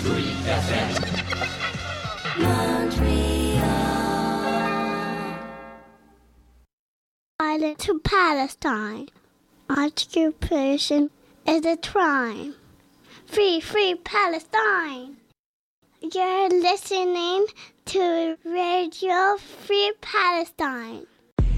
Free FM. Island to Palestine. Occupation is a crime. Free, free Palestine. You're listening to Radio Free Palestine.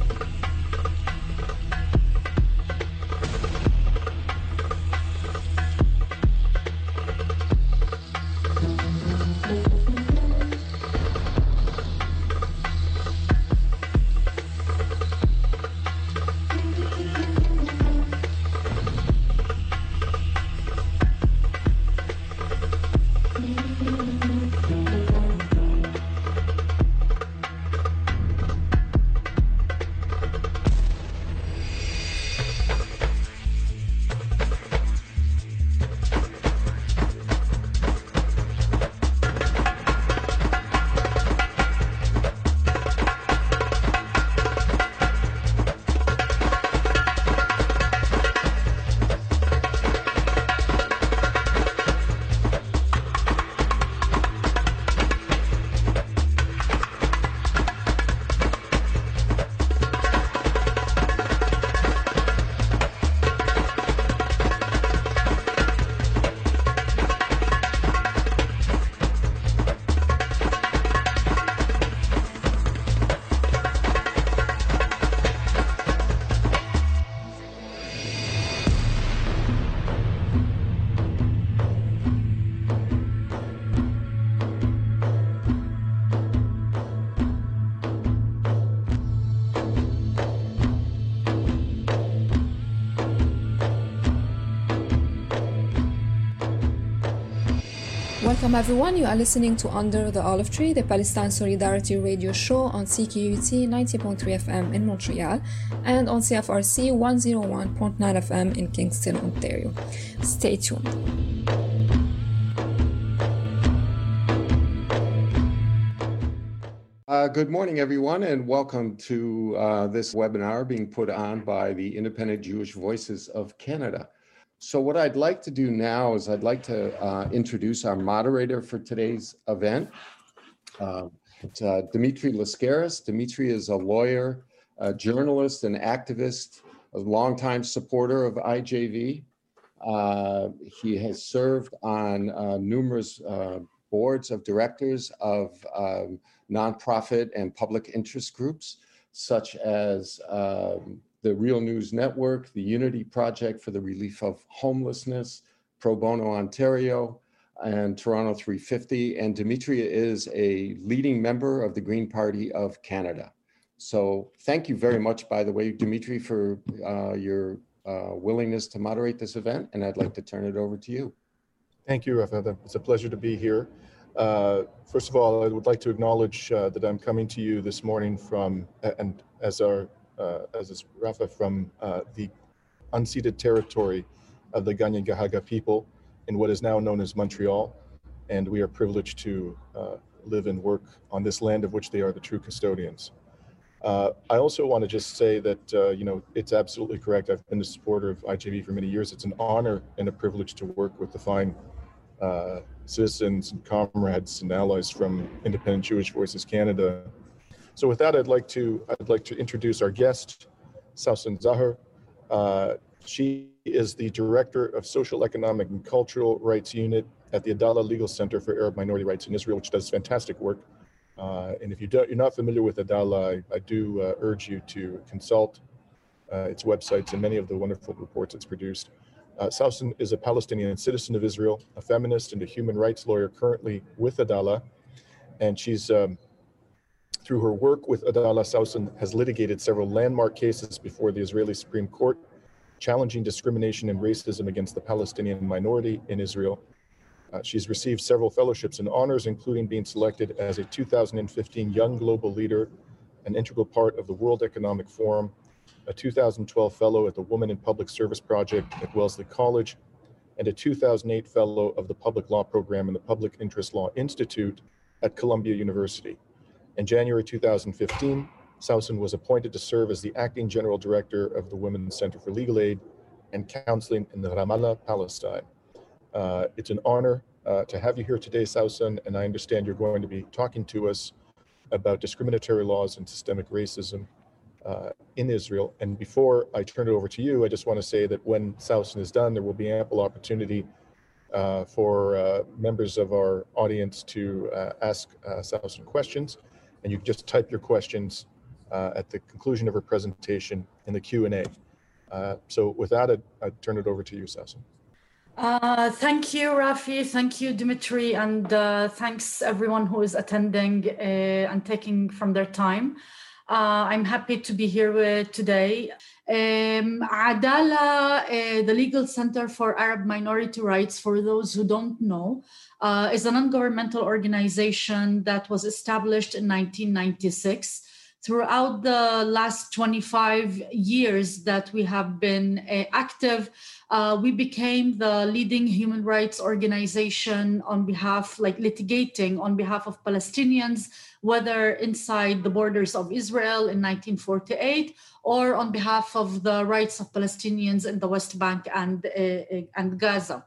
Welcome everyone, you are listening to Under the Olive Tree, the Palestine Solidarity radio show on CQUT 90.3 FM in Montreal and on CFRC 101.9 FM in Kingston, Ontario. Stay tuned. Good morning, everyone, and welcome to this webinar being put on by the Independent Jewish Voices of Canada. So what I'd like to do now is I'd like to introduce our moderator for today's event. It's Dimitri Lascaris. Dimitri is a lawyer, a journalist, and activist, a longtime supporter of IJV. He has served on numerous boards of directors of nonprofit and public interest groups, such as the Real News Network, the Unity Project for the Relief of Homelessness, Pro Bono Ontario, and Toronto 350. And Dimitri is a leading member of the Green Party of Canada. So thank you very much, by the way, Dimitri, for your willingness to moderate this event. And I'd like to turn it over to you. Thank you, Rafa. It's a pleasure to be here. First of all, I would like to acknowledge that I'm coming to you this morning from, and as is Rafa, from the unceded territory of the Kanien'kehá:ka people in what is now known as Montreal. And we are privileged to live and work on this land of which they are the true custodians. I also want to just say that, it's absolutely correct. I've been a supporter of IJV for many years. It's an honor and a privilege to work with the fine citizens and comrades and allies from Independent Jewish Voices Canada. So with that, I'd like to introduce our guest, Sausan Zahar. She is the Director of Social, Economic, and Cultural Rights Unit at the Adalah Legal Center for Arab Minority Rights in Israel, which does fantastic work. And if you're not familiar with Adalah, I do urge you to consult its websites and many of the wonderful reports it's produced. Sausan is a Palestinian citizen of Israel, a feminist and a human rights lawyer currently with Adalah. And she's, through her work with Adalah, Sausan has litigated several landmark cases before the Israeli Supreme Court, challenging discrimination and racism against the Palestinian minority in Israel. She's received several fellowships and honors, including being selected as a 2015 Young Global Leader, an integral part of the World Economic Forum, a 2012 Fellow at the Women in Public Service Project at Wellesley College, and a 2008 Fellow of the Public Law Program in the Public Interest Law Institute at Columbia University. In January 2015, Sausan was appointed to serve as the Acting General Director of the Women's Center for Legal Aid and Counseling in Ramallah, Palestine. It's an honor to have you here today, Sausan, and I understand you're going to be talking to us about discriminatory laws and systemic racism in Israel. And before I turn it over to you, I just want to say that when Sausan is done, there will be ample opportunity for members of our audience to ask Sausan questions. And you can just type your questions at the conclusion of her presentation in the Q&A. So with that, I turn it over to you, Sausan. Thank you, Rafi. Thank you, Dimitri. And thanks everyone who is attending and taking from their time. I'm happy to be here today. Adala, the Legal Center for Arab Minority Rights, for those who don't know, is a non-governmental organization that was established in 1996. Throughout the last 25 years that we have been active, we became the leading human rights organization on behalf, litigating on behalf of Palestinians, whether inside the borders of Israel in 1948 or on behalf of the rights of Palestinians in the West Bank and Gaza.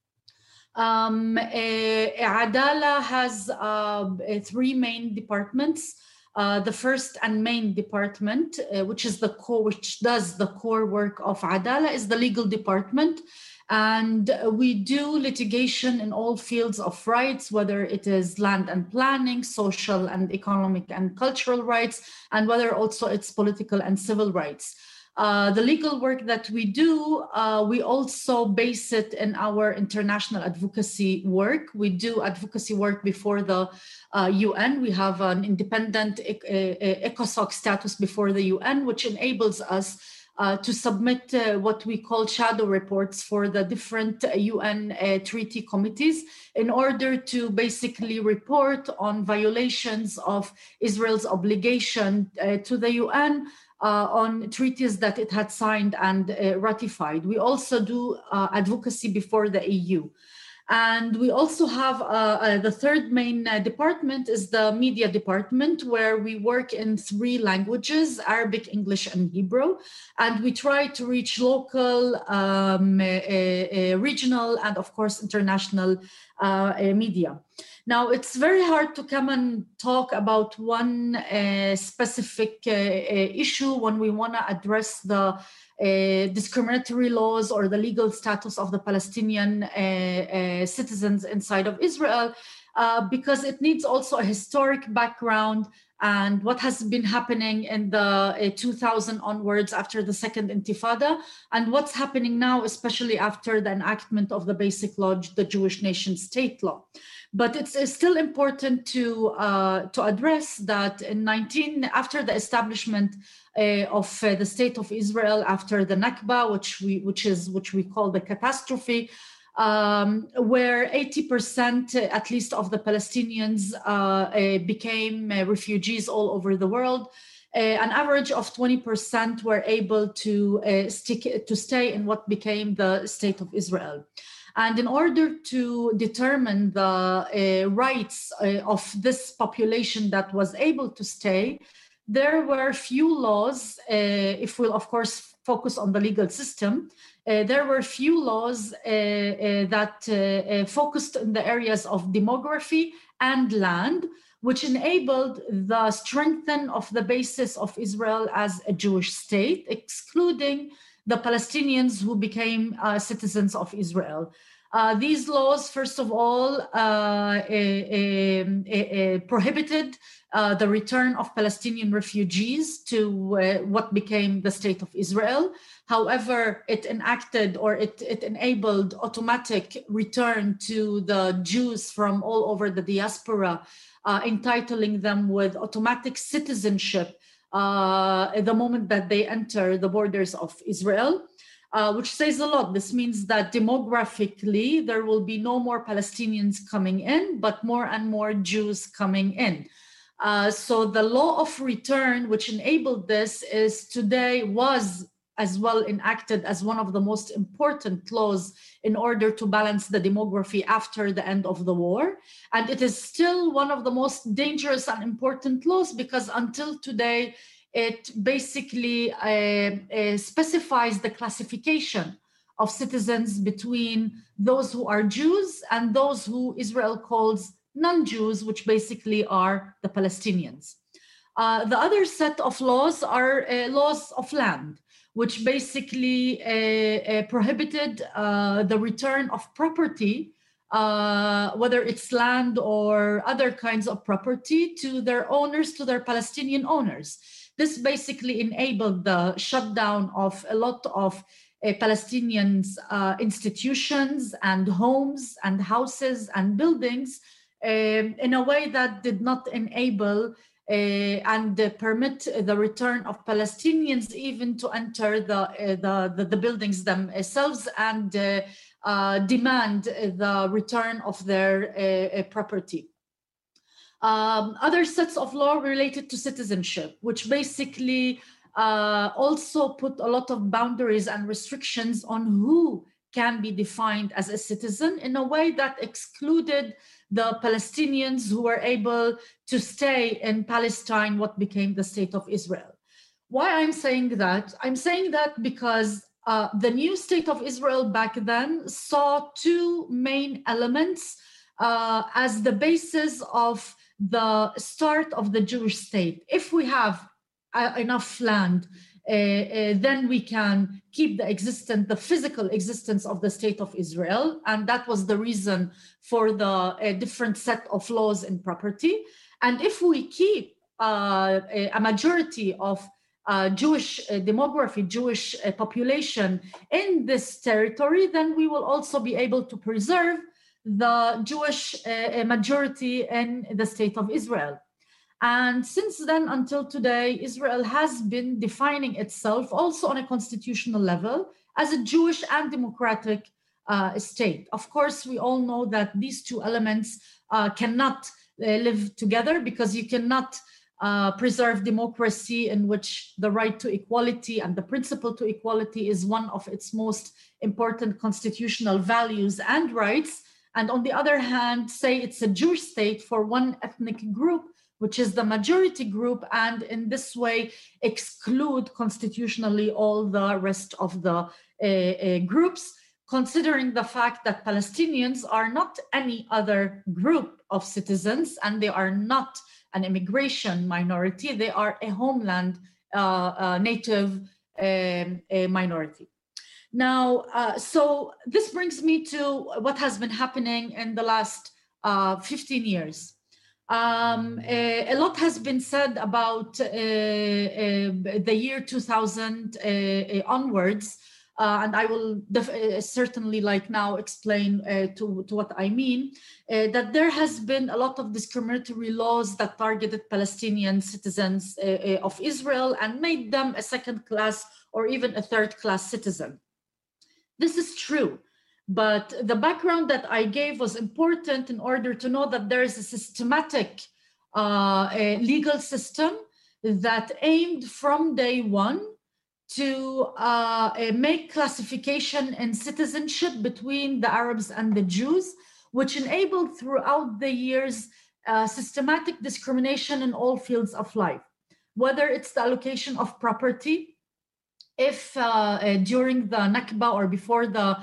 Adala has three main departments. The first and main department, which does the core work of Adala, is the legal department. And we do litigation in all fields of rights, whether it is land and planning, social and economic and cultural rights, and whether also it's political and civil rights. The legal work that we do, we also base it in our international advocacy work. We do advocacy work before the UN. We have an independent ECOSOC status before the UN, which enables us to submit what we call shadow reports for the different UN treaty committees in order to basically report on violations of Israel's obligation to the UN on treaties that it had signed and ratified. We also do advocacy before the EU. And we also have the third main department is the media department, where we work in three languages, Arabic, English, and Hebrew. And we try to reach local, regional, and of course, international media. Now, it's very hard to come and talk about one specific issue when we want to address the discriminatory laws or the legal status of the Palestinian citizens inside of Israel, because it needs also a historic background and what has been happening in the 2000 onwards after the Second Intifada, and what's happening now, especially after the enactment of the Basic Law, the Jewish Nation State Law. But it's still important to address that after the establishment of the State of Israel, after the Nakba, which we call the catastrophe, where 80% at least of the Palestinians became refugees all over the world. An average of 20% were able to stay in what became the State of Israel. And in order to determine the rights of this population that was able to stay, there were few laws, if we'll of course focus on the legal system, there were few laws that focused in the areas of demography and land, which enabled the strengthening of the basis of Israel as a Jewish state, excluding the Palestinians who became citizens of Israel. These laws, first of all, prohibited the return of Palestinian refugees to what became the State of Israel. However, it enacted or it enabled automatic return to the Jews from all over the diaspora, entitling them with automatic citizenship the moment that they enter the borders of Israel. Which says a lot. This means that demographically, there will be no more Palestinians coming in, but more and more Jews coming in. So the law of return, which enabled this, was as well enacted as one of the most important laws in order to balance the demography after the end of the war. And it is still one of the most dangerous and important laws because until today, it basically specifies the classification of citizens between those who are Jews and those who Israel calls non-Jews, which basically are the Palestinians. The other set of laws are laws of land, which basically prohibited the return of property, whether it's land or other kinds of property, to their owners, to their Palestinian owners. This basically enabled the shutdown of a lot of Palestinians' institutions and homes and houses and buildings in a way that did not enable and permit the return of Palestinians even to enter the buildings themselves and demand the return of their property. Other sets of law related to citizenship, which basically also put a lot of boundaries and restrictions on who can be defined as a citizen in a way that excluded the Palestinians who were able to stay in Palestine, what became the state of Israel. Why I'm saying that? I'm saying that because the new state of Israel back then saw two main elements as the basis of the start of the Jewish state. If we have enough land, then we can keep the physical existence of the state of Israel. And that was the reason for the different set of laws in property. And if we keep a majority of Jewish demography, Jewish population in this territory, then we will also be able to preserve the Jewish majority in the state of Israel. And since then until today, Israel has been defining itself also on a constitutional level as a Jewish and democratic state. Of course, we all know that these two elements cannot live together, because you cannot preserve democracy in which the right to equality and the principle to equality is one of its most important constitutional values and rights. And on the other hand, say it's a Jewish state for one ethnic group, which is the majority group, and in this way exclude constitutionally all the rest of the groups, considering the fact that Palestinians are not any other group of citizens, and they are not an immigration minority, they are a homeland native minority. Now, so this brings me to what has been happening in the last 15 years. A lot has been said about the year 2000 onwards, and I will certainly now explain to what I mean, that there has been a lot of discriminatory laws that targeted Palestinian citizens of Israel and made them a second-class or even a third-class citizen. This is true. But the background that I gave was important in order to know that there is a systematic legal system that aimed from day one to make classification and citizenship between the Arabs and the Jews, which enabled throughout the years systematic discrimination in all fields of life, whether it's the allocation of property. If during the Nakba or before the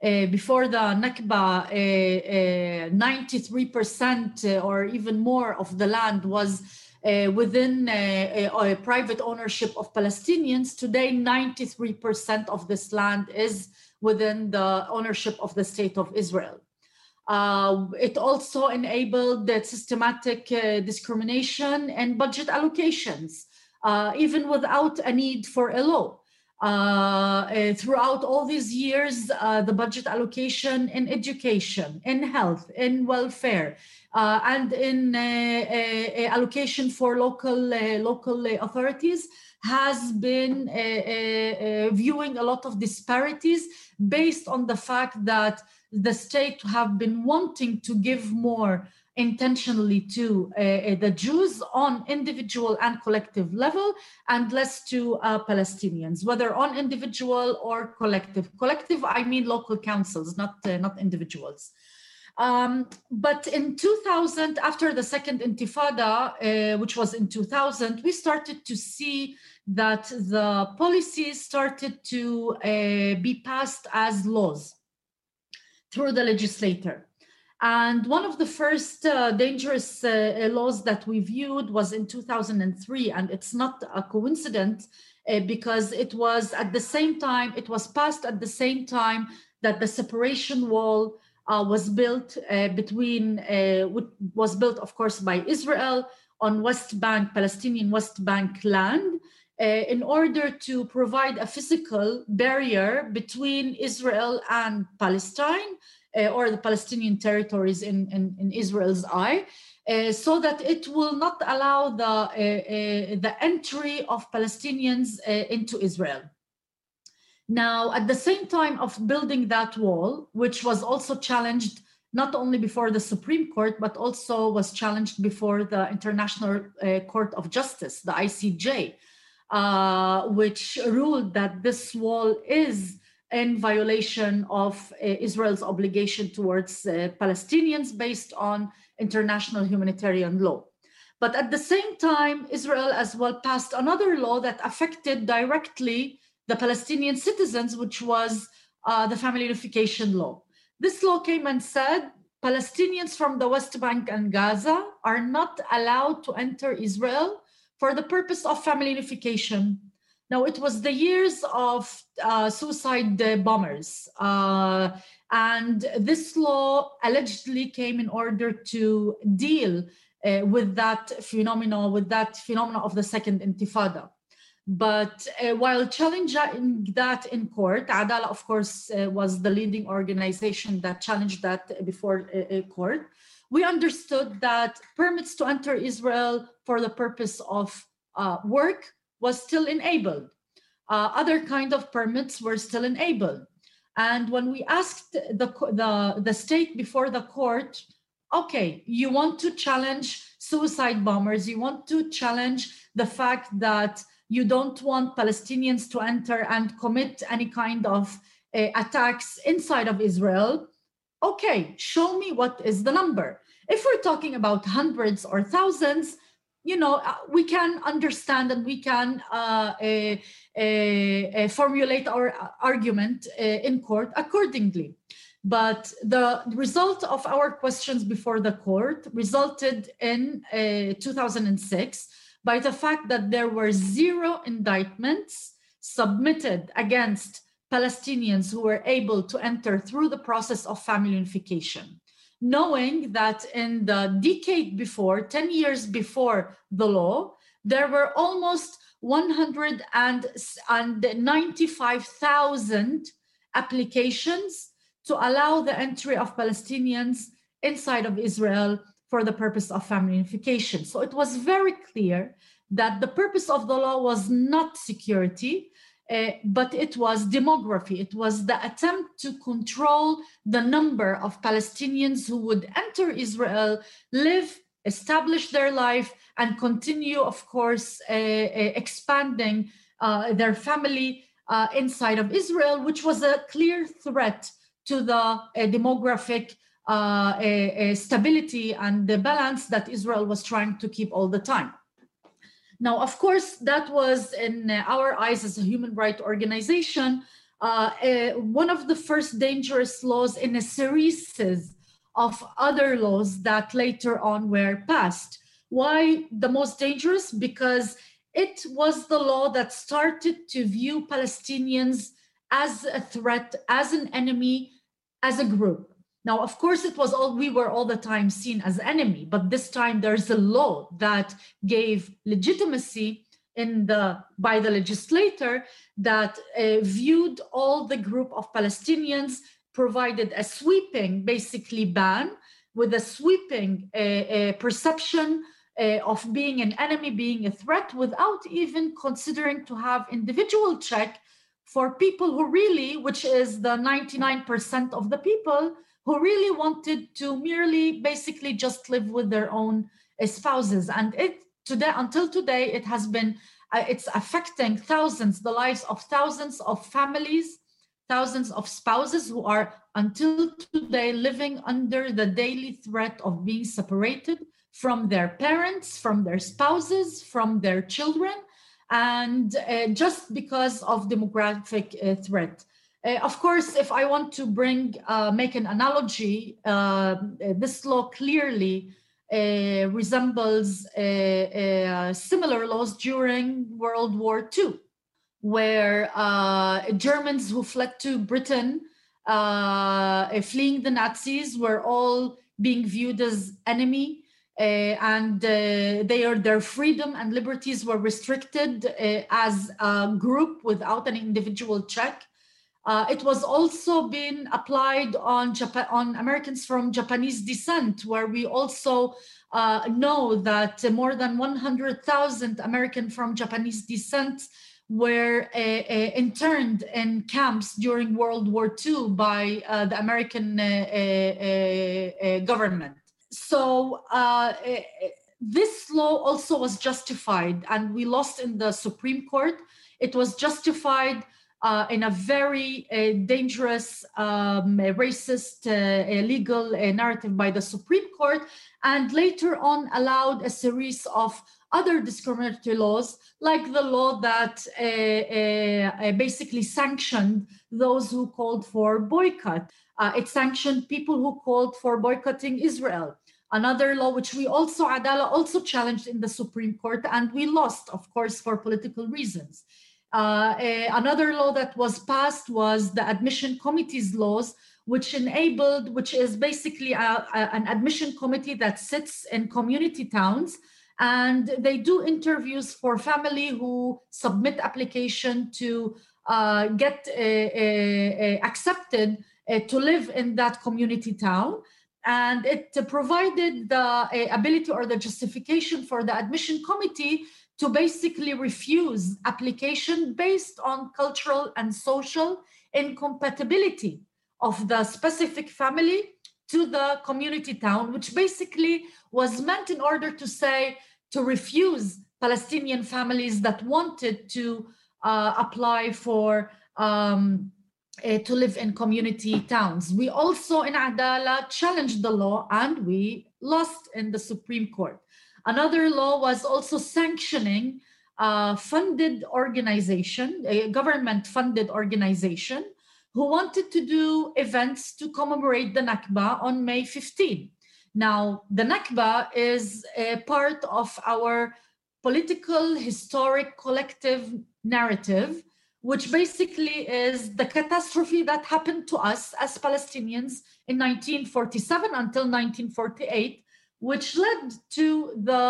Nakba, 93% or even more of the land was within private ownership of Palestinians, today 93% of this land is within the ownership of the state of Israel. It also enabled that systematic discrimination and budget allocations, even without a need for a law. Throughout all these years, the budget allocation in education, in health, in welfare, and in allocation for local authorities has been viewing a lot of disparities based on the fact that the state have been wanting to give more intentionally to the Jews on individual and collective level, and less to Palestinians, whether on individual or collective. Collective, I mean local councils, not individuals. But in 2000, after the second Intifada, which was in 2000, we started to see that the policies started to be passed as laws through the legislator. And one of the first dangerous laws that we viewed was in 2003. And it's not a coincidence because it was at the same time, it was passed at the same time that the separation wall was built was built, of course, by Israel on West Bank, Palestinian West Bank land, in order to provide a physical barrier between Israel and Palestine, or the Palestinian territories in Israel's eye, so that it will not allow the entry of Palestinians into Israel. Now, at the same time of building that wall, which was also challenged not only before the Supreme Court, but also was challenged before the International Court of Justice, the ICJ, which ruled that this wall is in violation of Israel's obligation towards Palestinians based on international humanitarian law. But at the same time, Israel as well passed another law that affected directly the Palestinian citizens, which was the family unification law. This law came and said Palestinians from the West Bank and Gaza are not allowed to enter Israel for the purpose of family unification. Now, it was the years of suicide bombers. And this law allegedly came in order to deal with that phenomenon of the second Intifada. But while challenging that in court, Adalah, of course, was the leading organization that challenged that before court. We understood that permits to enter Israel for the purpose of work was still enabled. Other kind of permits were still enabled. And when we asked the state before the court, okay, you want to challenge suicide bombers, you want to challenge the fact that you don't want Palestinians to enter and commit any kind of attacks inside of Israel. Okay, show me what is the number. If we're talking about hundreds or thousands, we can understand and we can formulate our argument in court accordingly. But the result of our questions before the court resulted in 2006 by the fact that there were 0 indictments submitted against Palestinians who were able to enter through the process of family unification, knowing that in the decade before, 10 years before the law, there were almost 195,000 applications to allow the entry of Palestinians inside of Israel for the purpose of family unification. So it was very clear that the purpose of the law was not security, but it was demography. It was the attempt to control the number of Palestinians who would enter Israel, live, establish their life, and continue, of course, expanding their family inside of Israel, which was a clear threat to the demographic stability and the balance that Israel was trying to keep all the time. Now, of course, that was in our eyes as a human rights organization, one of the first dangerous laws in a series of other laws that later on were passed. Why the most dangerous? Because it was the law that started to view Palestinians as a threat, as an enemy, as a group. Now, of course, we were all the time seen as enemy, but this time there's a law that gave legitimacy by the legislator that viewed all the group of Palestinians, provided a sweeping, basically, ban with a sweeping perception of being an enemy, being a threat, without even considering to have individual check for people who really, which is the 99% of the people, who really wanted to merely basically just live with their own spouses. And until today, it's affecting the lives of thousands of families, thousands of spouses who are until today living under the daily threat of being separated from their parents, from their spouses, from their children, and just because of demographic threat. Of course, if I want to make an analogy, this law clearly resembles similar laws during World War II, where Germans who fled to Britain, fleeing the Nazis, were all being viewed as enemy, and their freedom and liberties were restricted as a group without an individual check. It was also been applied on Americans from Japanese descent, where we also know that more than 100,000 Americans from Japanese descent were interned in camps during World War II by the American government. So this law also was justified, and we lost in the Supreme Court. It was justified in a very dangerous, racist, illegal narrative by the Supreme Court, and later on allowed a series of other discriminatory laws, like the law that basically sanctioned those who called for boycott. It sanctioned people who called for boycotting Israel. Another law, which we also, Adalah also challenged in the Supreme Court, and we lost, of course, for political reasons. Another law that was passed was the admission committees laws, which is basically an admission committee that sits in community towns, and they do interviews for family who submit application to get accepted to live in that community town. And it provided the ability or the justification for the admission committee to basically refuse application based on cultural and social incompatibility of the specific family to the community town, which basically was meant in order to refuse Palestinian families that wanted to apply for to live in community towns. We also in Adalah challenged the law, and we lost in the Supreme Court. Another law was also sanctioning funded organization, a government-funded organization, who wanted to do events to commemorate the Nakba on May 15. Now, the Nakba is a part of our political, historic, collective narrative, which basically is the catastrophe that happened to us as Palestinians in 1947 until 1948, which led to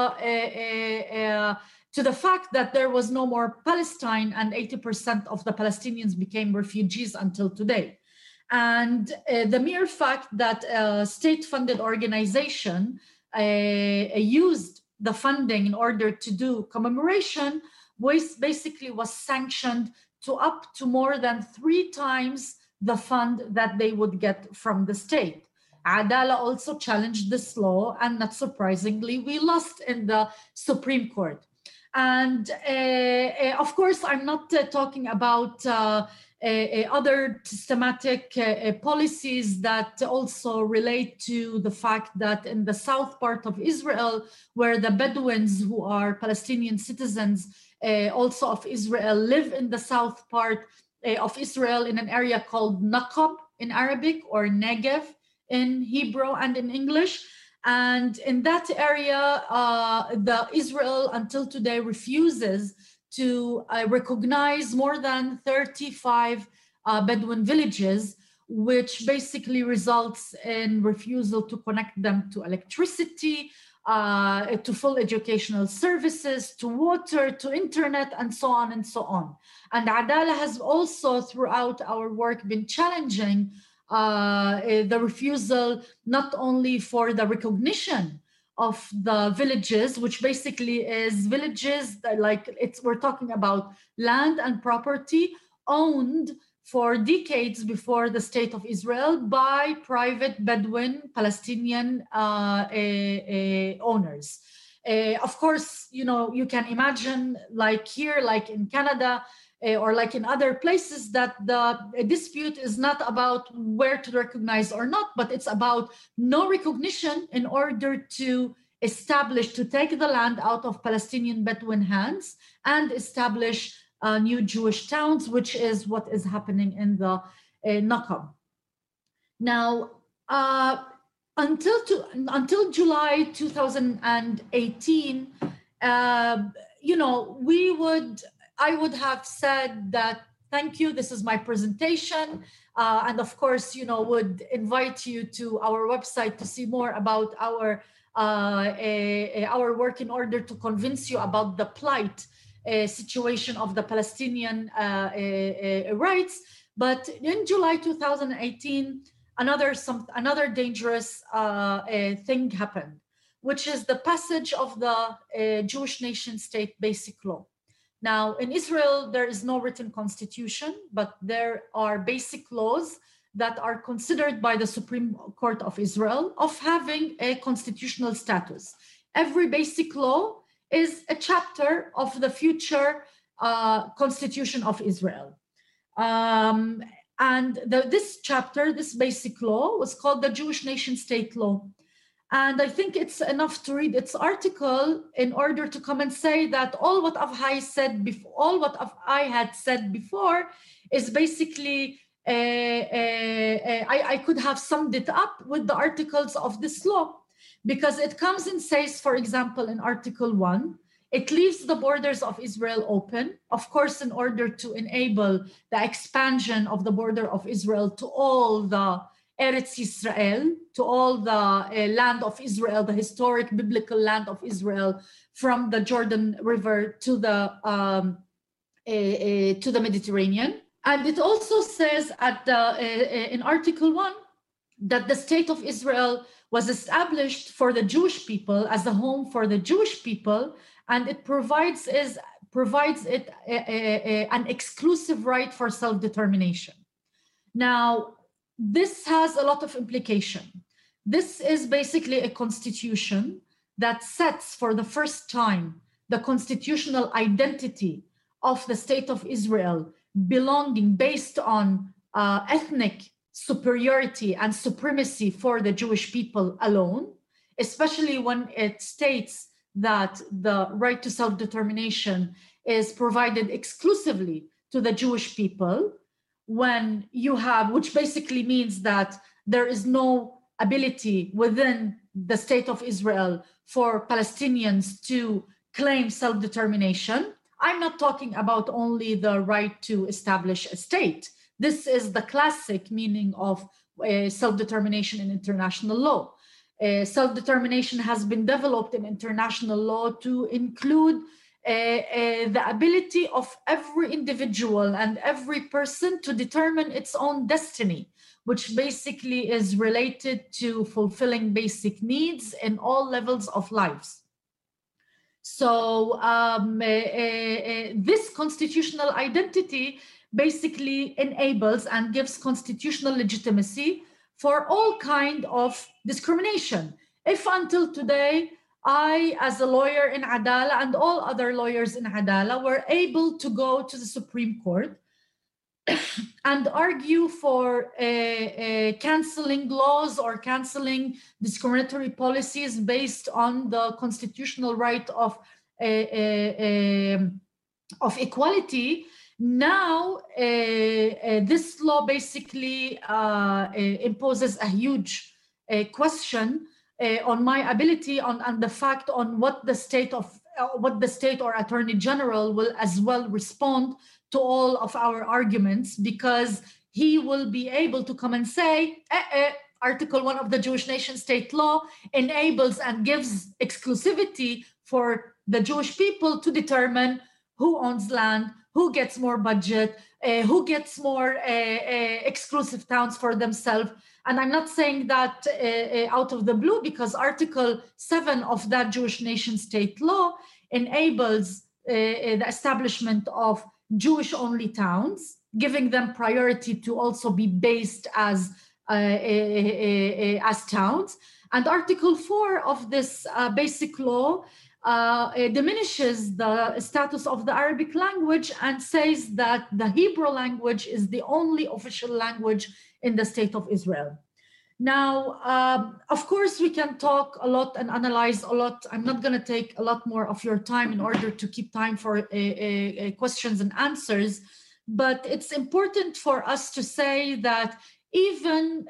the fact that there was no more Palestine, and 80% of the Palestinians became refugees until today. And the mere fact that a state-funded organization used the funding in order to do commemoration was sanctioned to up to more than 3 times the fund that they would get from the state. Adalah also challenged this law, and not surprisingly, we lost in the Supreme Court. And of course, I'm not talking about other systematic policies that also relate to the fact that in the south part of Israel, where the Bedouins, who are Palestinian citizens also of Israel, live in the south part of Israel in an area called Naqab in Arabic, or Negev in Hebrew and in English. And in that area, the Israel until today refuses to recognize more than 35 Bedouin villages, which basically results in refusal to connect them to electricity, to full educational services, to water, to internet, and so on and so on. And Adalah has also, throughout our work, been challenging the refusal not only for the recognition of the villages, which basically is villages that, we're talking about land and property owned for decades before the state of Israel by private Bedouin Palestinian owners. Of course, you can imagine, like here, like in Canada, or like in other places, that the dispute is not about where to recognize or not, but it's about no recognition in order to establish, to take the land out of Palestinian Bedouin hands and establish new Jewish towns, which is what is happening in the Nakab. Now, until July 2018, I would have said that, thank you, this is my presentation. And of course, would invite you to our website to see more about our work in order to convince you about the plight situation of the Palestinian rights. But in July 2018, another dangerous thing happened, which is the passage of the Jewish nation state basic law. Now, in Israel, there is no written constitution, but there are basic laws that are considered by the Supreme Court of Israel of having a constitutional status. Every basic law is a chapter of the future constitution of Israel. And this chapter, this basic law, was called the Jewish nation state law. And I think it's enough to read its article in order to come and say that all what I had said before is basically, I could have summed it up with the articles of this law, because it comes and says, for example, in Article 1, it leaves the borders of Israel open, of course, in order to enable the expansion of the border of Israel to all the Eretz Yisrael, to all the land of Israel, the historic biblical land of Israel, from the Jordan River to the Mediterranean. And it also says in Article 1 that the state of Israel was established for the Jewish people as a home for the Jewish people, and it provides it an exclusive right for self-determination. Now, this has a lot of implication. This is basically a constitution that sets for the first time the constitutional identity of the state of Israel, belonging based on ethnic superiority and supremacy for the Jewish people alone, especially when it states that the right to self-determination is provided exclusively to the Jewish people, when you have, which basically means that there is no ability within the state of Israel for Palestinians to claim self-determination. I'm not talking about only the right to establish a state. This is the classic meaning of self-determination in international law. Self-determination has been developed in international law to include the ability of every individual and every person to determine its own destiny, which basically is related to fulfilling basic needs in all levels of lives. So this constitutional identity basically enables and gives constitutional legitimacy for all kind of discrimination. If until today, I, as a lawyer in Adala and all other lawyers in Adala, were able to go to the Supreme Court and argue for canceling laws or canceling discriminatory policies based on the constitutional right of equality. Now, this law basically imposes a huge question on my ability and the fact on what the state or attorney general will as well respond to all of our arguments, because he will be able to come and say, Article 1 of the Jewish nation state law enables and gives exclusivity for the Jewish people to determine who owns land, who gets more budget, who gets more exclusive towns for themselves. And I'm not saying that out of the blue, because Article 7 of that Jewish nation state law enables the establishment of Jewish-only towns, giving them priority to also be based as towns. And Article 4 of this basic law diminishes the status of the Arabic language and says that the Hebrew language is the only official language in the state of Israel. Now, of course, we can talk a lot and analyze a lot. I'm not going to take a lot more of your time in order to keep time for questions and answers. But it's important for us to say that even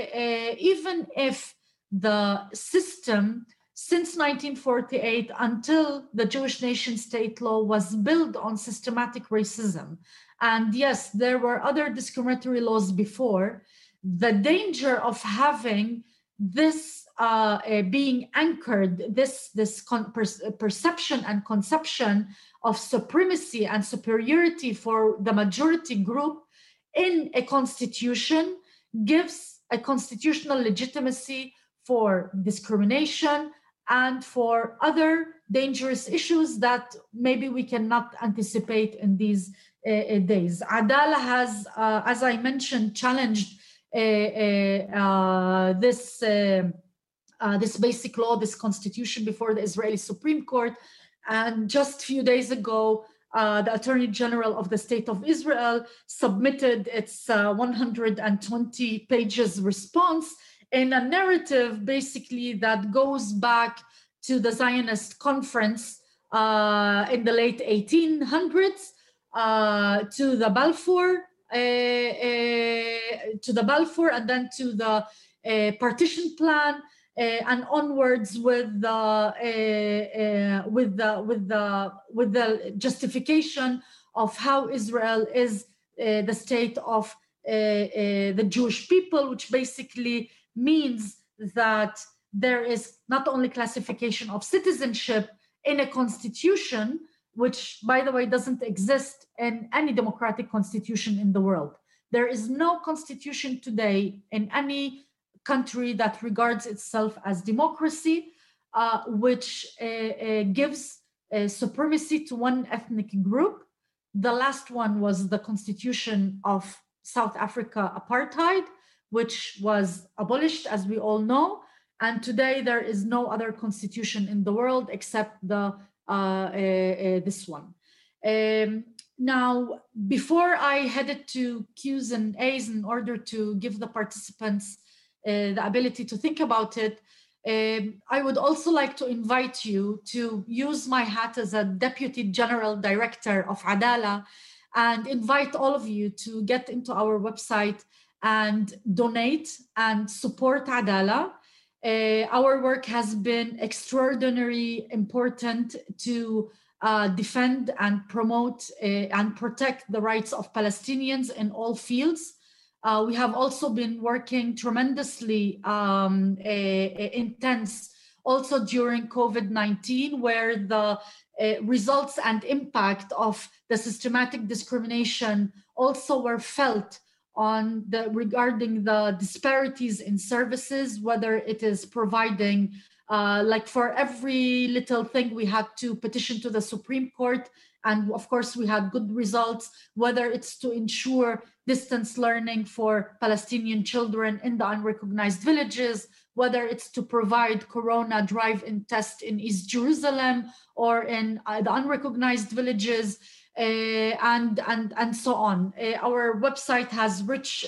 if the system since 1948 until the Jewish nation state law was built on systematic racism, and yes, there were other discriminatory laws before, the danger of having this being anchored, this perception and conception of supremacy and superiority for the majority group in a constitution gives a constitutional legitimacy for discrimination and for other dangerous issues that maybe we cannot anticipate in these days. Adala has, as I mentioned, challenged this basic law, this constitution, before the Israeli Supreme Court. And just a few days ago, the Attorney General of the State of Israel submitted its 120 pages response in a narrative basically that goes back to the Zionist conference in the late 1800s, to the Balfour, and then to the partition plan, and onwards with the justification of how Israel is the state of the Jewish people, which basically means that there is not only classification of citizenship in a constitution, which, by the way, doesn't exist in any democratic constitution in the world. There is no constitution today in any country that regards itself as democracy, which gives supremacy to one ethnic group. The last one was the constitution of South Africa apartheid, which was abolished, as we all know. And today there is no other constitution in the world except this one. Now, before I headed to Q's and A's in order to give the participants the ability to think about it, I would also like to invite you to use my hat as a Deputy General Director of Adala and invite all of you to get into our website and donate and support Adala. Our work has been extraordinarily important to defend and promote and protect the rights of Palestinians in all fields. We have also been working tremendously intense also during COVID-19, where the results and impact of the systematic discrimination also were felt on regarding the disparities in services, whether it is providing, like for every little thing we had to petition to the Supreme Court, and of course we had good results, whether it's to ensure distance learning for Palestinian children in the unrecognized villages, whether it's to provide Corona drive-in test in East Jerusalem or in the unrecognized villages, and so on. Our website has rich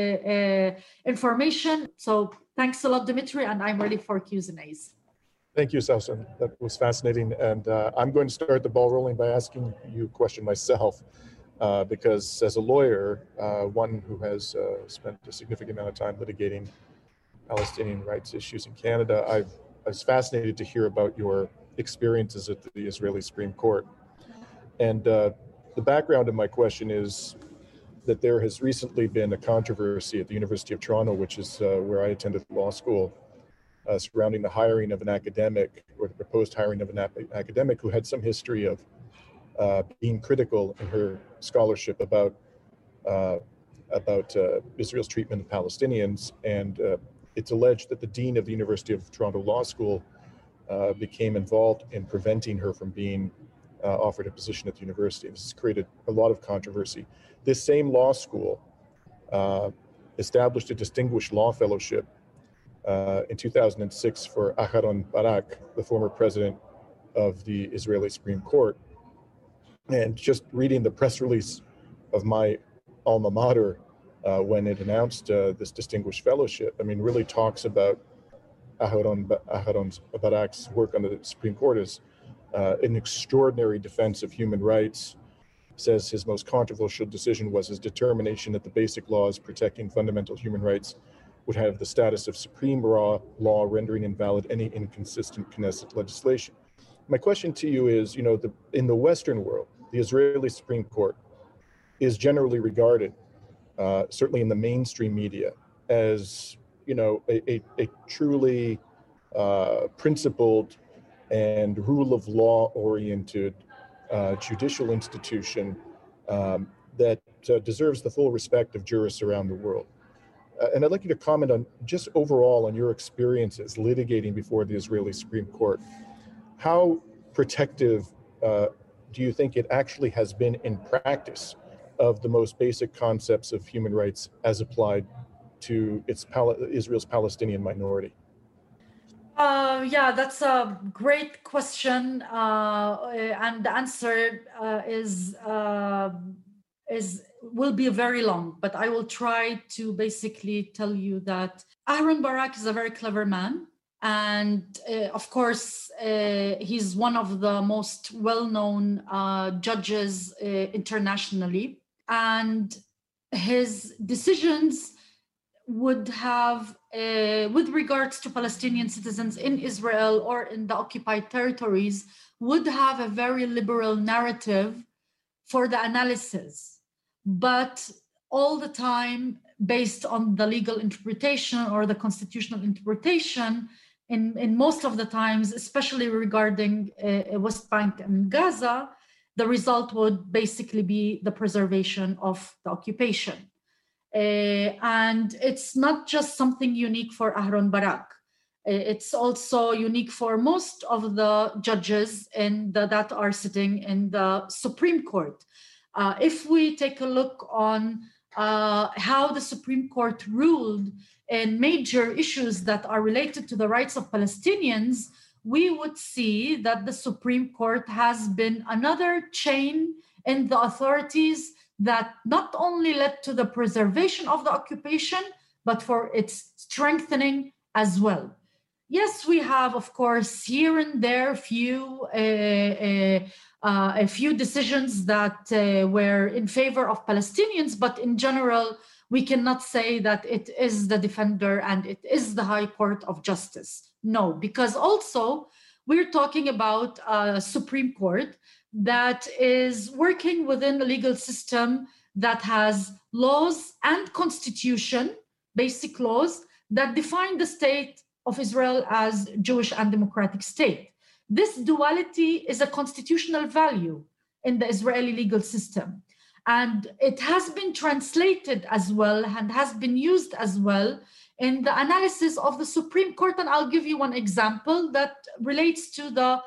information. So thanks a lot, Dimitri, and I'm ready for Q's and A's. Thank you, Sausan. That was fascinating. And I'm going to start the ball rolling by asking you a question myself, because as a lawyer, one who has spent a significant amount of time litigating Palestinian rights issues in Canada, I was fascinated to hear about your experiences at the Israeli Supreme Court. And the background of my question is that there has recently been a controversy at the University of Toronto, which is where I attended law school, surrounding the hiring of an academic, or the proposed hiring of an academic who had some history of being critical in her scholarship about Israel's treatment of Palestinians. And it's alleged that the dean of the University of Toronto Law School became involved in preventing her from being offered a position at the university. This has created a lot of controversy. This same law school established a distinguished law fellowship in 2006 for Aharon Barak, the former president of the Israeli Supreme Court. And just reading the press release of my alma mater when it announced this distinguished fellowship, I mean, really talks about Aharon Barak's work on the Supreme Court as an extraordinary defense of human rights. Says his most controversial decision was his determination that the basic laws protecting fundamental human rights would have the status of supreme law, rendering invalid any inconsistent Knesset legislation. My question to you is, you know, in the Western world, the Israeli Supreme Court is generally regarded, certainly in the mainstream media, as, you know, a truly principled and rule of law oriented judicial institution that deserves the full respect of jurists around the world. And I'd like you to comment on just overall on your experiences litigating before the Israeli Supreme Court. How protective do you think it actually has been in practice of the most basic concepts of human rights as applied to Israel's Palestinian minority? Yeah, that's a great question, and the answer will be very long. But I will try to basically tell you that Aharon Barak is a very clever man, and of course, he's one of the most well-known judges internationally, and his decisions would have, with regards to Palestinian citizens in Israel or in the occupied territories, would have a very liberal narrative for the analysis, but all the time based on the legal interpretation or the constitutional interpretation. In most of the times, especially regarding West Bank and Gaza, the result would basically be the preservation of the occupation. And it's not just something unique for Aharon Barak. It's also unique for most of the judges that are sitting in the Supreme Court. If we take a look on how the Supreme Court ruled in major issues that are related to the rights of Palestinians, we would see that the Supreme Court has been another chain in the authorities that not only led to the preservation of the occupation, but for its strengthening as well. Yes, we have, of course, here and there a few decisions that were in favor of Palestinians, but in general, we cannot say that it is the defender and it is the High Court of Justice. No, because also we're talking about a Supreme Court that is working within a legal system that has laws and constitution, basic laws, that define the state of Israel as Jewish and democratic state. This duality is a constitutional value in the Israeli legal system. And it has been translated as well and has been used as well in the analysis of the Supreme Court. And I'll give you one example that relates to the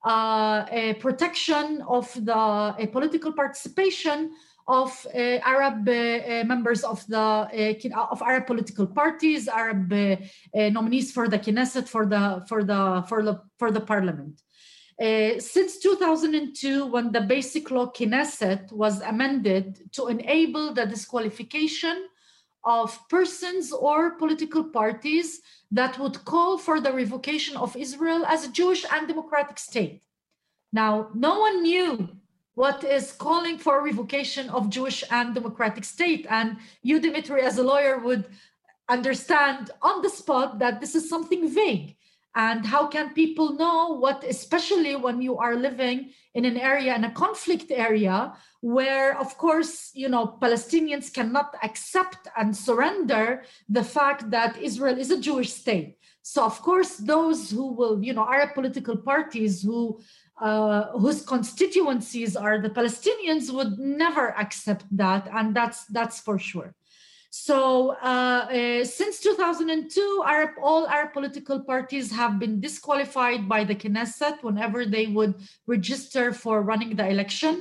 protection of the political participation of Arab members of Arab political parties, Arab nominees for the Knesset, for the parliament. Since 2002, when the Basic Law Knesset was amended to enable the disqualification of persons or political parties that would call for the revocation of Israel as a Jewish and democratic state. Now, no one knew what is calling for revocation of Jewish and democratic state. And you, Dimitri, as a lawyer, would understand on the spot that this is something vague. And how can people know what, especially when you are living in an area, in a conflict area, where, of course, Palestinians cannot accept and surrender the fact that Israel is a Jewish state. So, of course, those who will, Arab political parties whose constituencies are the Palestinians would never accept that, and that's for sure. So since 2002, all Arab political parties have been disqualified by the Knesset whenever they would register for running the election.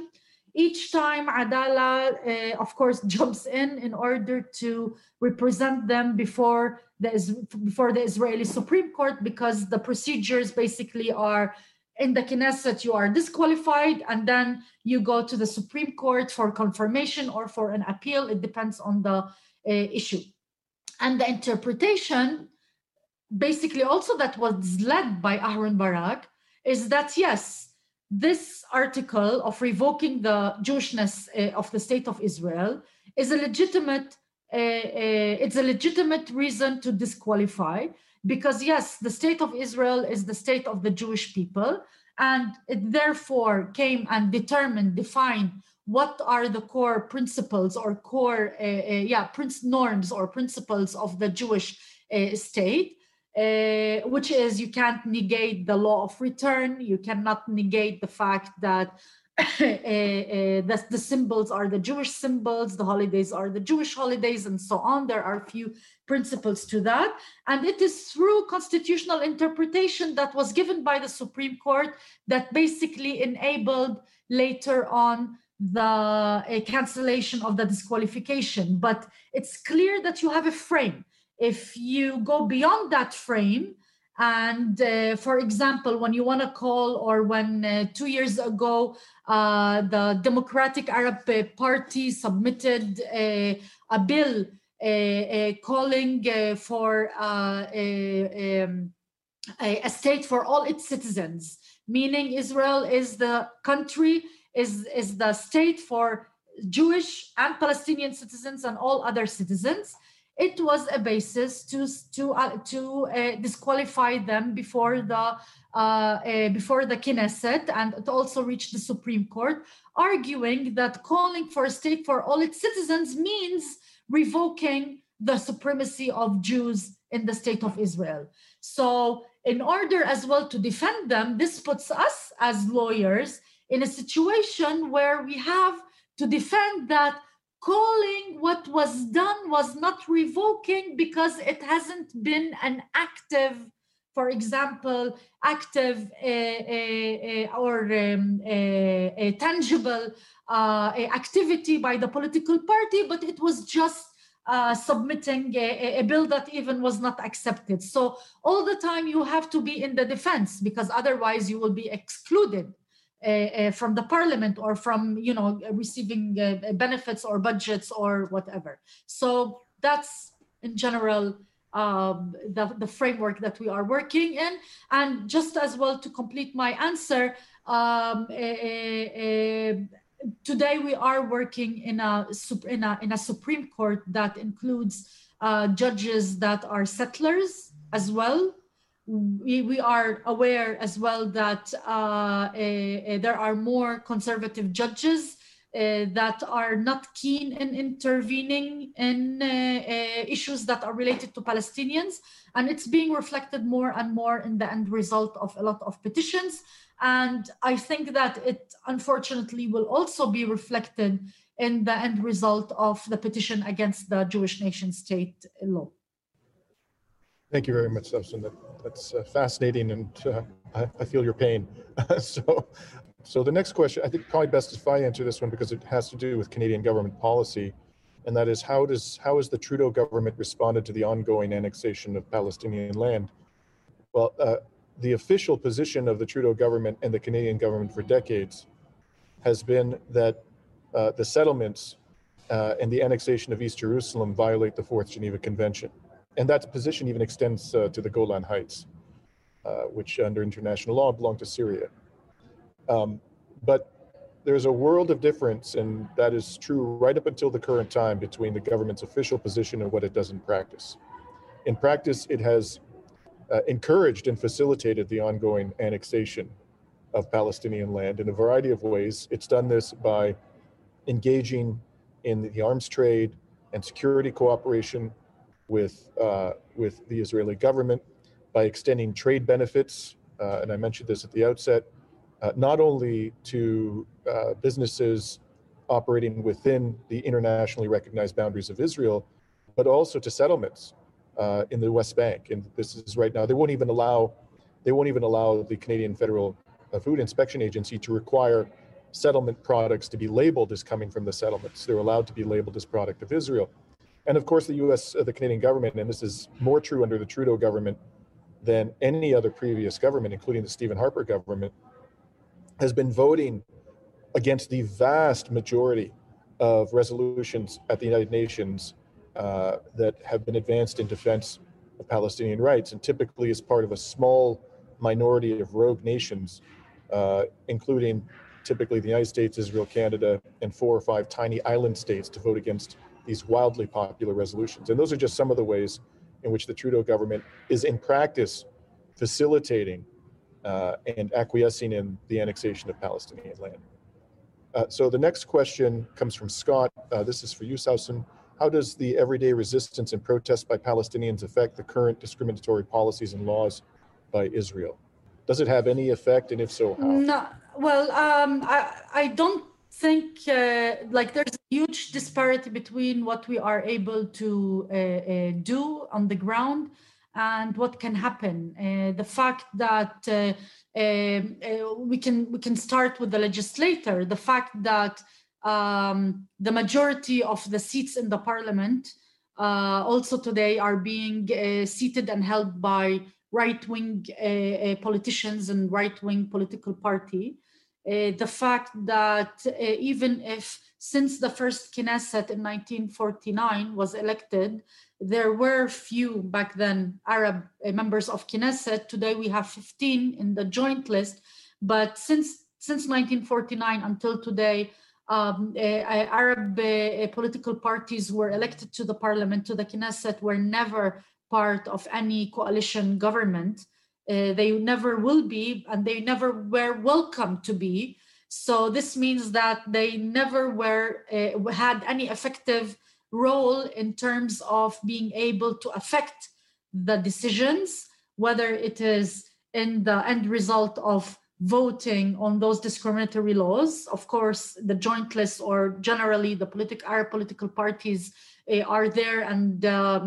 Each time Adala, of course, jumps in order to represent them before the Israeli Supreme Court, because the procedures basically are in the Knesset, you are disqualified, and then you go to the Supreme Court for confirmation or for an appeal. It depends on the issue. And the interpretation, basically also that was led by Ahron Barak, is that yes, this article of revoking the Jewishness of the State of Israel is a legitimate, it's a legitimate reason to disqualify, because yes, the State of Israel is the state of the Jewish people, and it therefore came and defined what are the core principles or core norms or principles of the Jewish state. Which is, you can't negate the law of return, you cannot negate the fact that the symbols are the Jewish symbols, the holidays are the Jewish holidays, and so on. There are a few principles to that. And it is through constitutional interpretation that was given by the Supreme Court that basically enabled later on the cancellation of the disqualification. But it's clear that you have a frame. If you go beyond that frame, and for example, when you want to call, or when 2 years ago, the Democratic Arab Party submitted a bill calling for a state for all its citizens, meaning Israel is the country, is the state for Jewish and Palestinian citizens and all other citizens. It was a basis to disqualify them before the Knesset, and it also reached the Supreme Court, arguing that calling for a state for all its citizens means revoking the supremacy of Jews in the state of Israel. So in order as well to defend them, this puts us as lawyers in a situation where we have to defend that calling what was done was not revoking, because it hasn't been an active, for example, active or a tangible activity by the political party, but it was just submitting a bill that even was not accepted. So all the time you have to be in the defense, because otherwise you will be excluded from the parliament, or from, you know, receiving benefits or budgets or whatever. So that's in general the framework that we are working in. And just as well to complete my answer, today we are working in a Supreme Court that includes judges that are settlers as well. We are aware as well that there are more conservative judges that are not keen in intervening in issues that are related to Palestinians. And it's being reflected more and more in the end result of a lot of petitions. And I think that it unfortunately will also be reflected in the end result of the petition against the Jewish nation state law. Thank you very much, Samson. That's fascinating, and I feel your pain. So the next question, I think probably best if I answer this one, because it has to do with Canadian government policy, and that is how has the Trudeau government responded to the ongoing annexation of Palestinian land? Well, the official position of the Trudeau government and the Canadian government for decades has been that the settlements and the annexation of East Jerusalem violate the Fourth Geneva Convention. And that position even extends to the Golan Heights, which under international law belong to Syria. But there's a world of difference, and that is true right up until the current time, between the government's official position and what it does in practice. In practice, it has encouraged and facilitated the ongoing annexation of Palestinian land in a variety of ways. It's done this by engaging in the arms trade and security cooperation with the Israeli government, by extending trade benefits, and I mentioned this at the outset, not only to businesses operating within the internationally recognized boundaries of Israel, but also to settlements in the West Bank. And this is right now, they won't even allow the Canadian Federal Food Inspection Agency to require settlement products to be labeled as coming from the settlements. They're allowed to be labeled as product of Israel. And of course, the Canadian government, and this is more true under the Trudeau government than any other previous government, including the Stephen Harper government, has been voting against the vast majority of resolutions at the United Nations that have been advanced in defense of Palestinian rights, and typically as part of a small minority of rogue nations, including typically the United States, Israel, Canada, and 4 or 5 tiny island states to vote against these wildly popular resolutions. And those are just some of the ways in which the Trudeau government is in practice facilitating and acquiescing in the annexation of Palestinian land. So the next question comes from Scott. This is for you, Sausan. How does the everyday resistance and protest by Palestinians affect the current discriminatory policies and laws by Israel? Does it have any effect, and if so, how? No, well, I don't think like there's a huge disparity between what we are able to do on the ground and what can happen. The fact that we can start with the legislator, the fact that the majority of the seats in the parliament also today are being seated and held by right-wing politicians and right-wing political party. The fact that even if since the first Knesset in 1949 was elected, there were few back then Arab members of Knesset. Today we have 15 in the joint list, but since 1949 until today, Arab political parties were elected to the parliament, to the Knesset, were never part of any coalition government. They never will be, and they never were welcome to be. So this means that they never had any effective role in terms of being able to affect the decisions, whether it is in the end result of voting on those discriminatory laws. Of course, the joint list or generally the Arab political parties are there and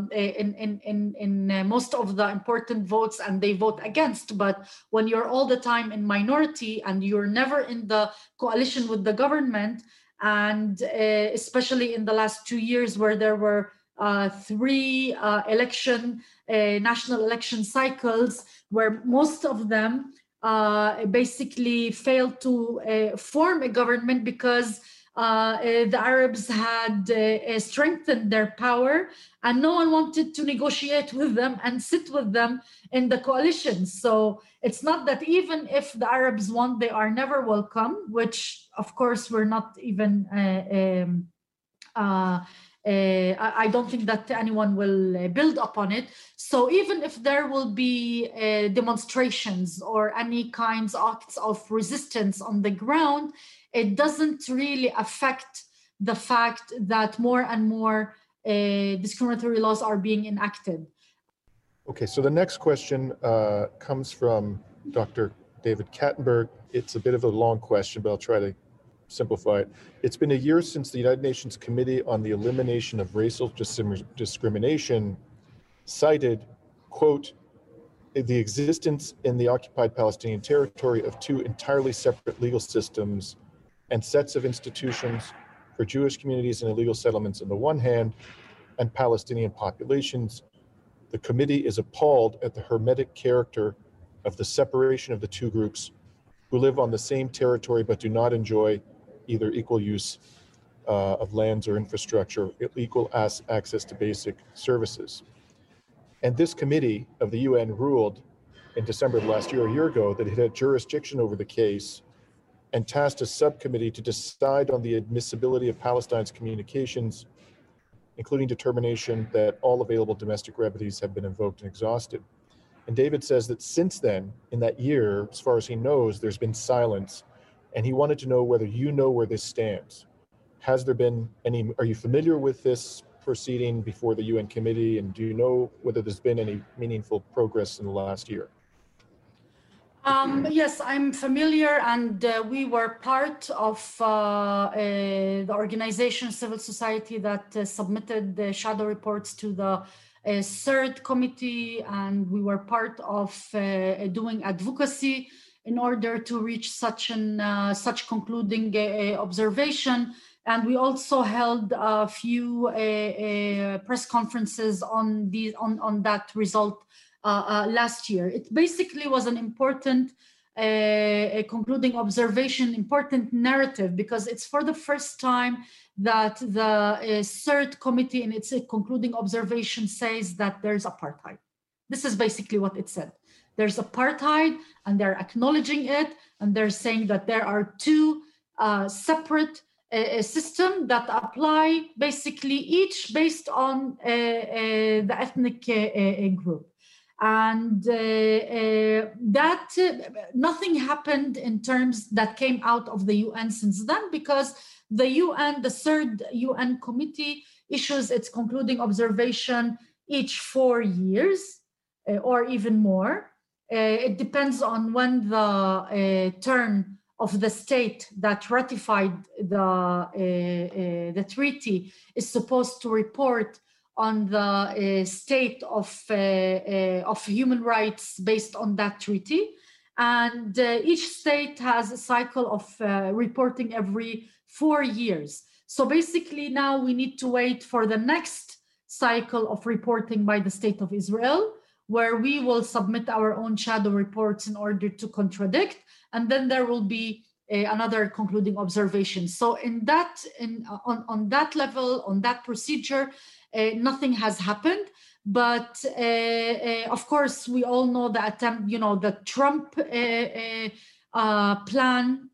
in most of the important votes, and they vote against. But when you're all the time in minority and you're never in the coalition with the government, and especially in the last 2 years where there were 3 national election cycles, where most of them basically failed to form a government because the Arabs had strengthened their power and no one wanted to negotiate with them and sit with them in the coalition. So it's not that even if the Arabs want, they are never welcome, which of course we're not even, I don't think that anyone will build upon it. So even if there will be demonstrations or any kinds of acts of resistance on the ground, it doesn't really affect the fact that more and more discriminatory laws are being enacted. Okay, so the next question comes from Dr. David Kattenberg. It's a bit of a long question, but I'll try to simplify it. It's been a year since the United Nations Committee on the Elimination of Racial Discrimination cited, quote, the existence in the occupied Palestinian territory of 2 entirely separate legal systems and sets of institutions for Jewish communities and illegal settlements on the one hand, and Palestinian populations. The committee is appalled at the hermetic character of the separation of the 2 groups who live on the same territory but do not enjoy either equal use of lands or infrastructure, equal access to basic services. And this committee of the UN ruled in December of last year, a year ago, that it had jurisdiction over the case and tasked a subcommittee to decide on the admissibility of Palestine's communications, including determination that all available domestic remedies have been invoked and exhausted. And David says that since then, in that year, as far as he knows, there's been silence, and he wanted to know whether you know where this stands. Has there been any, are you familiar with this proceeding before the UN committee, and do you know whether there's been any meaningful progress in the last year? Yes, I'm familiar, and we were part of the organization, civil society, that submitted the shadow reports to the third committee, and we were part of doing advocacy in order to reach such concluding observation. And we also held a few press conferences on that result last year. It basically was an important concluding observation, important narrative, because it's for the first time that the third committee in its concluding observation says that there's apartheid. This is basically what it said. There's apartheid, and they're acknowledging it, and they're saying that there are two separate systems that apply, basically each based on the ethnic group. And that nothing happened in terms that came out of the UN since then, because the UN, the third UN committee, issues its concluding observation each 4 years or even more. It depends on when the turn of the state that ratified the treaty is supposed to report on the state of human rights based on that treaty. And each state has a cycle of reporting every 4 years. So basically now we need to wait for the next cycle of reporting by the State of Israel, where we will submit our own shadow reports in order to contradict, and then there will be another concluding observation. So on that level, on that procedure, nothing has happened. But of course, we all know the attempt, the Trump plan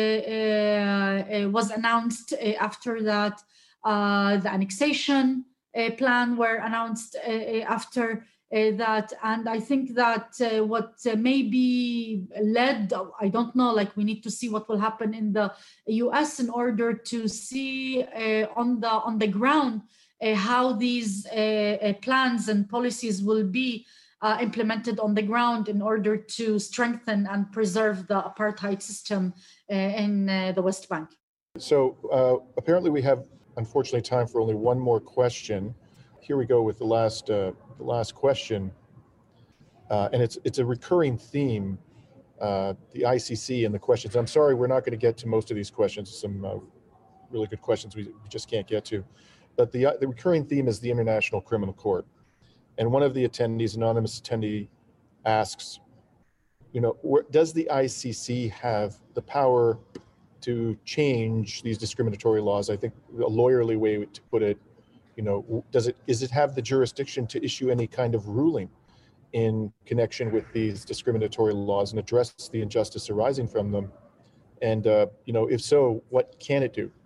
was announced after that. The annexation plan were announced after that. And I think that what maybe led, I don't know, like we need to see what will happen in the US in order to see on the ground how these plans and policies will be implemented on the ground in order to strengthen and preserve the apartheid system in the West Bank. So apparently we have, unfortunately, time for only one more question. Here we go with the last question, and it's a recurring theme, the ICC and the questions. I'm sorry, we're not going to get to most of these questions. Some really good questions we just can't get to. But the recurring theme is the International Criminal Court. And one of the attendees, anonymous attendee, asks, does the ICC have the power to change these discriminatory laws? I think a lawyerly way to put it, does it have the jurisdiction to issue any kind of ruling in connection with these discriminatory laws and address the injustice arising from them? And, if so, what can it do?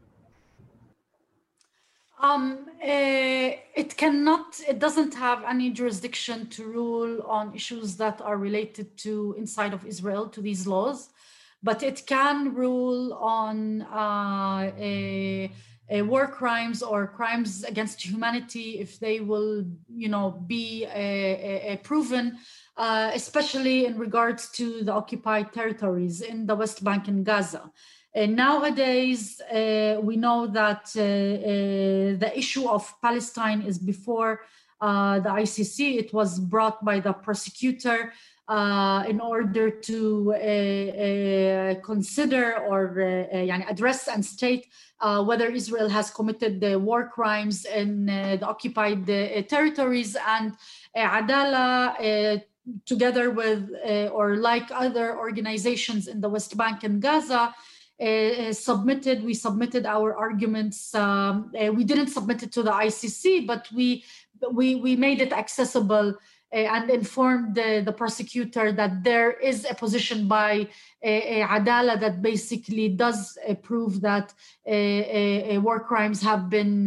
It doesn't have any jurisdiction to rule on issues that are related to inside of Israel, to these laws, but it can rule on war crimes or crimes against humanity if they will, be proven, especially in regards to the occupied territories in the West Bank and Gaza. Nowadays, we know that the issue of Palestine is before the ICC. It was brought by the prosecutor in order to consider or address and state whether Israel has committed the war crimes in the occupied territories. And Adala, together with or like other organizations in the West Bank and Gaza, we submitted our arguments. We didn't submit it to the ICC, but we made it accessible and informed the prosecutor that there is a position by Adala that basically does prove that war crimes have been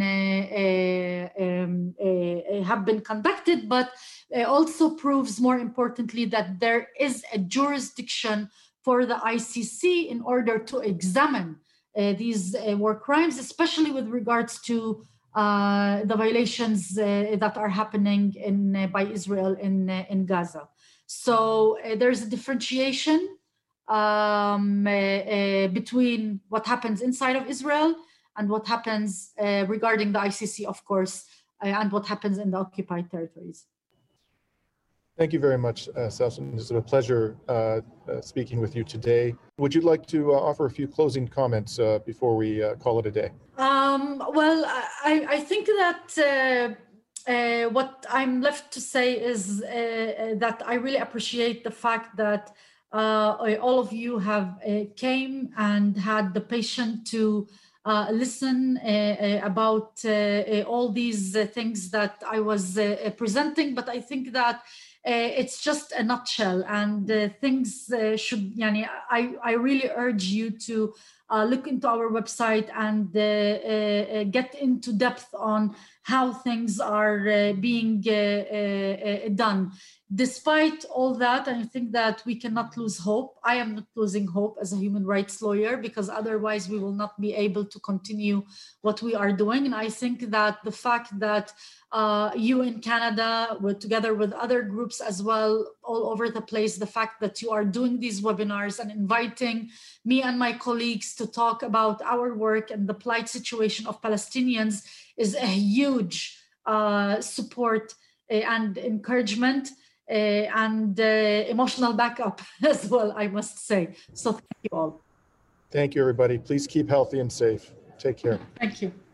conducted, but also proves, more importantly, that there is a jurisdiction for the ICC in order to examine these war crimes, especially with regards to the violations that are happening by Israel in Gaza. So there's a differentiation between what happens inside of Israel and what happens regarding the ICC, of course, and what happens in the occupied territories. Thank you very much, Selson. It's a pleasure speaking with you today. Would you like to offer a few closing comments before we call it a day? Well, I think that what I'm left to say is that I really appreciate the fact that all of you have came and had the patience to listen about all these things that I was presenting. But I think that it's just a nutshell, and things should. I really urge you to look into our website and get into depth on how things are being done. Despite all that, I think that we cannot lose hope. I am not losing hope as a human rights lawyer, because otherwise we will not be able to continue what we are doing. And I think that the fact that you in Canada, together with other groups as well, all over the place, the fact that you are doing these webinars and inviting me and my colleagues to talk about our work and the plight situation of Palestinians is a huge support and encouragement and emotional backup as well, I must say. So thank you all. Thank you, everybody. Please keep healthy and safe. Take care. Thank you.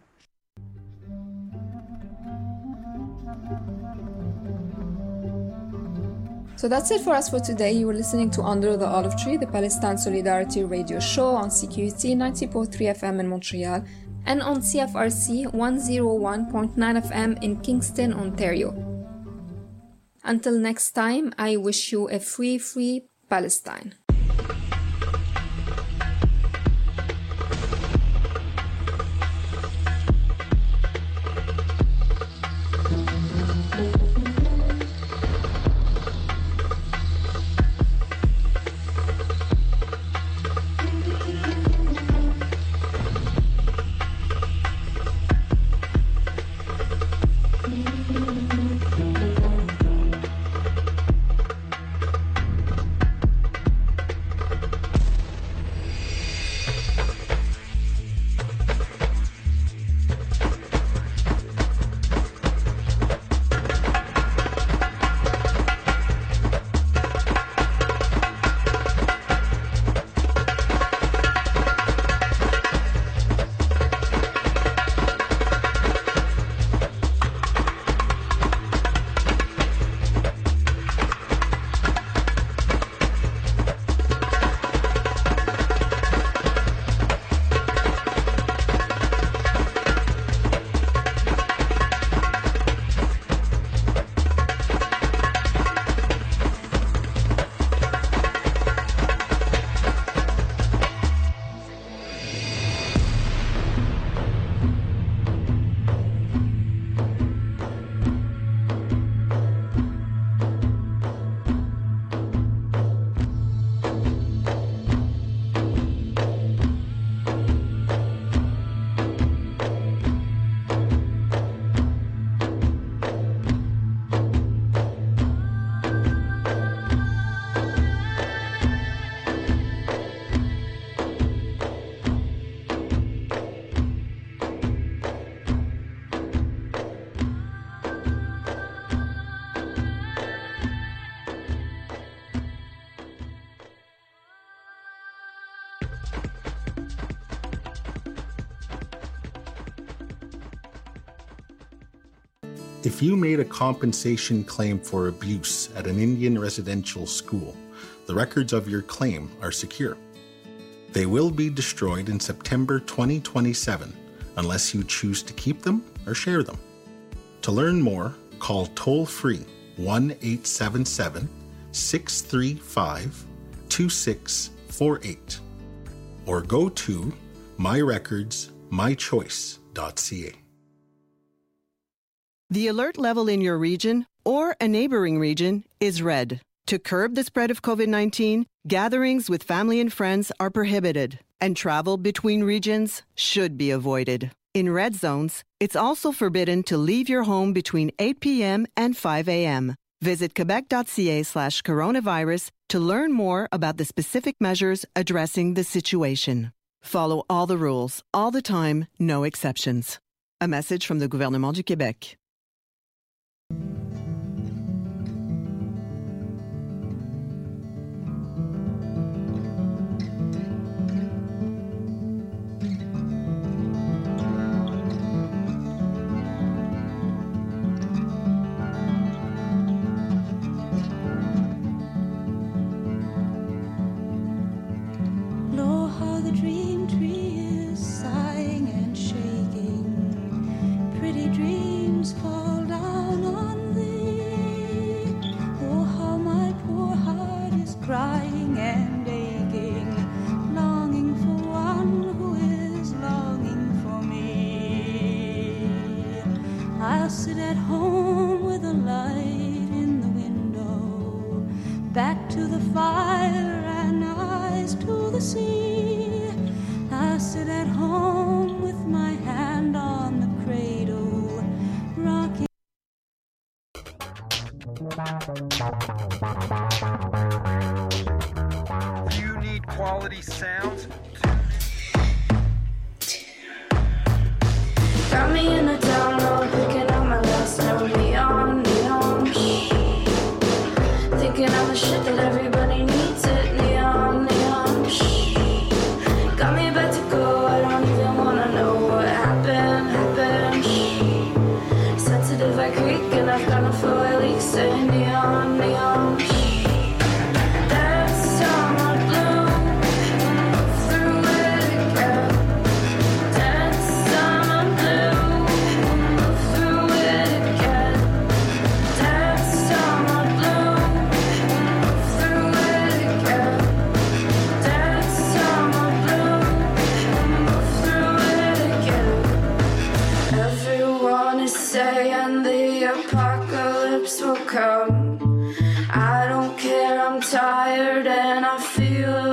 So that's it for us for today. You were listening to Under the Olive Tree, the Palestine Solidarity radio show on CQUT 90.3 FM in Montreal and on CFRC 101.9 FM in Kingston, Ontario. Until next time, I wish you a free Palestine. If you made a compensation claim for abuse at an Indian residential school, the records of your claim are secure. They will be destroyed in September 2027 unless you choose to keep them or share them. To learn more, call toll-free 1-877-635-2648 or go to myrecordsmychoice.ca. The alert level in your region or a neighboring region is red. To curb the spread of COVID-19, gatherings with family and friends are prohibited, and travel between regions should be avoided. In red zones, it's also forbidden to leave your home between 8 p.m. and 5 a.m. Visit quebec.ca/coronavirus to learn more about the specific measures addressing the situation. Follow all the rules, all the time, no exceptions. A message from the Gouvernement du Québec. the dream tree is sighing and shaking. Pretty dreams fall down on thee. Oh, how my poor heart is crying and aching, longing for one who is longing for me. I'll sit at home with a light in the window, back to the fire and eyes to the sea. I'll sit at home with my hand on the cradle, rocking. You need quality sounds. Got me in the download, picking up my last note. Neon, neon, thinking I'm the shit that everybody needs it. Neon, neon, got me about to go, I don't even wanna know what happened. Sensitive I creak and I've got no flow at least. Say neon, neon, that's summer blue, through it again. That's summer blue, through it again. That's summer blue, through it again. That's summer blue, through it again. Everyone is saying the apocalypse will come. I don't care, I'm tired and I feel